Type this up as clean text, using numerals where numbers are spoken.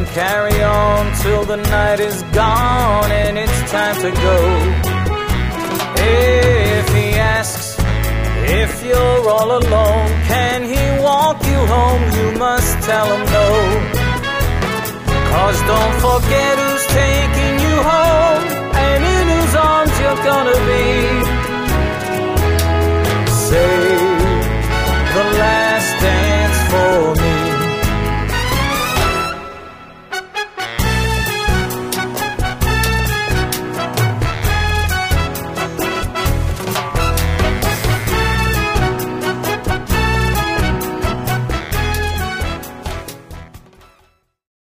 carry on till the night is gone and it's time to go. If he asks if you're all alone, can he walk you home? You must tell him no. 'Cause don't forget who's taking you home and in whose arms you're gonna be.